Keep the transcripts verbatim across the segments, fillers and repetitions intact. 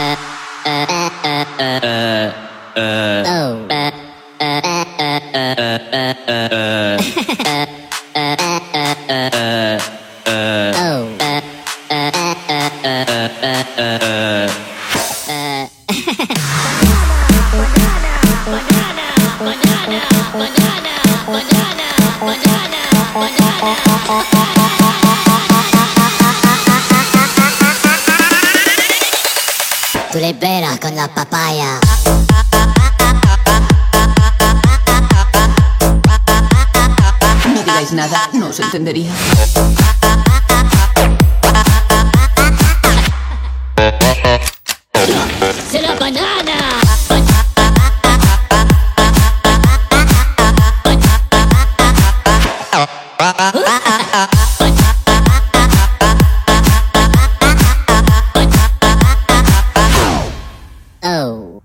Tú le veras con la papaya. No digáis nada, no os entendería. ¡Se la banana! Oh.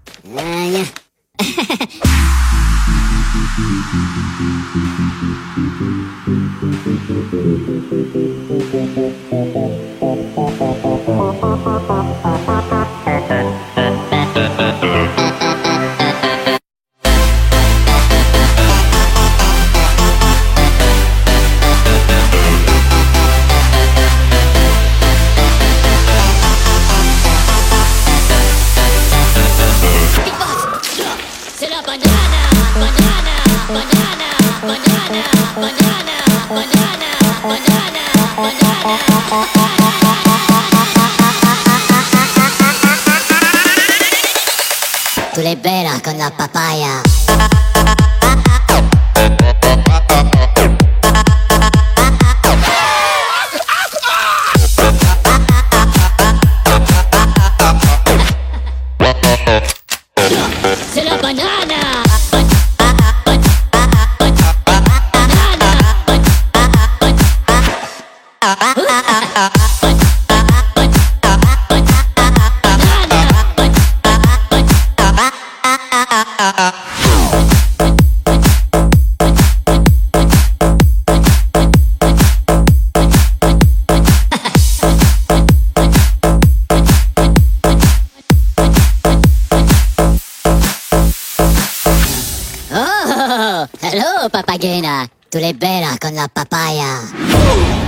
Tú le veras con la papaya. ¡Se la banana! Oh, hello, papagena. Tú le veras con la papaya.